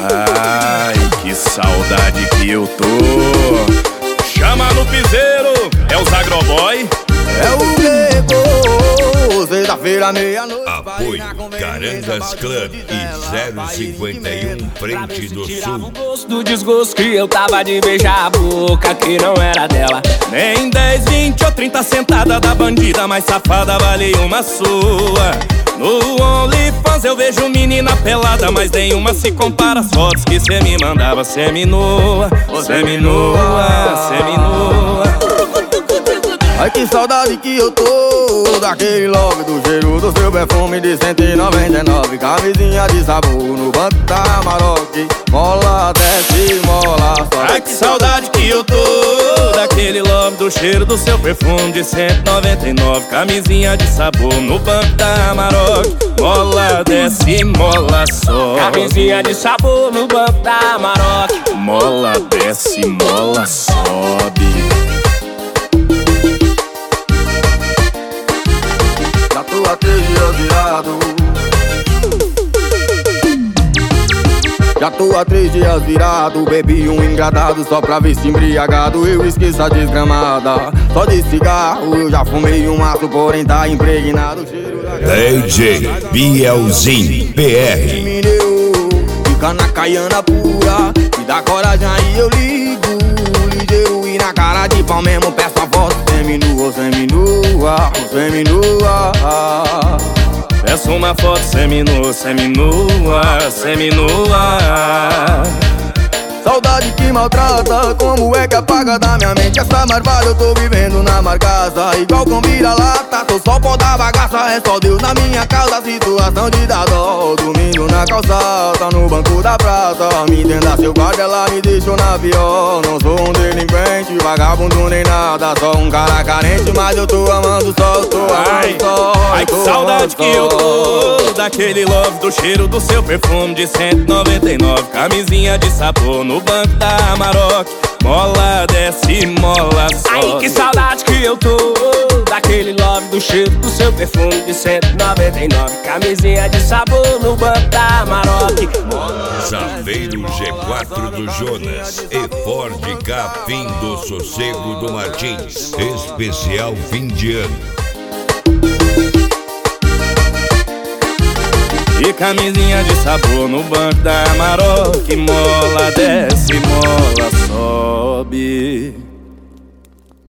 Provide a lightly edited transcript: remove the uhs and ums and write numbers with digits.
Ai, que saudade que eu tô. Chama no piseiro, é o Zagroboy. É o Bebo, sexta-feira, meia-noite. Apoio Carangas Clã e 051 Frente do Sul. O gosto do desgosto que eu tava de beijar a boca que não era dela. Nem 10, 20 ou 30 sentada da bandida mais safada vale uma sua. No OnlyFans eu vejo menina pelada, mas nenhuma se compara às fotos que cê me mandava. Semi-nua, semi-nua, semi-nua. Ai, que saudade que eu tô daquele love, do cheiro do seu perfume de 199. Camisinha de sabor no banco da Amarok. Mola, desce, mola, sobe. Ai, que saudade que eu tô daquele love, do cheiro do seu perfume de 199. Camisinha de sabor no banco da Amarok. Mola, desce, mola, sobe. Camisinha de sabor no banco da Amarok. Mola, desce, mola, sobe. Já tô há 3 dias virado. Já tô há 3 dias virado. Bebi um engradado só pra ver se embriagado eu esqueço a desgramada. Só de cigarro eu já fumei um maço, porém tá impregnado o cheiro da DJ Bielzinho PR. me deu, fica na caiana pura. Me dá coragem aí eu ligo. Ligeiro e na cara de pau mesmo peço a voz. Seminua, seminua, seminua. Peço uma foto seminua, seminua, seminua. Saudade que maltrata, como é que apaga da minha mente essa marvada? Eu tô vivendo na marcaça, igual com vira-lata. Tô só pó da bagaça, é só Deus na minha causa. Situação de dar dó, dormindo na calçada, no banco da praça. Me entenda, seu guarda, ela me deixou na pior. Não sou um delinquente, vagabundo nem nada, só um cara carente, mas eu tô amando só, eu tô amando só. Ai, que saudade que eu tô daquele love, do cheiro do seu perfume de 199. Camisinha de sabor no banco da Amarok. Mola, desce, mola, sobe. Ai, que saudade que eu tô daquele love, do cheiro do seu perfume de 199. Camisinha de sabor no banco da Amarok. Zaveiro G4 do Jonas e Ford K Fim do Sossego do Martins. Especial fim de ano. E camisinha de sabor no banco da Amarok. Mola, desce, mola, sobe.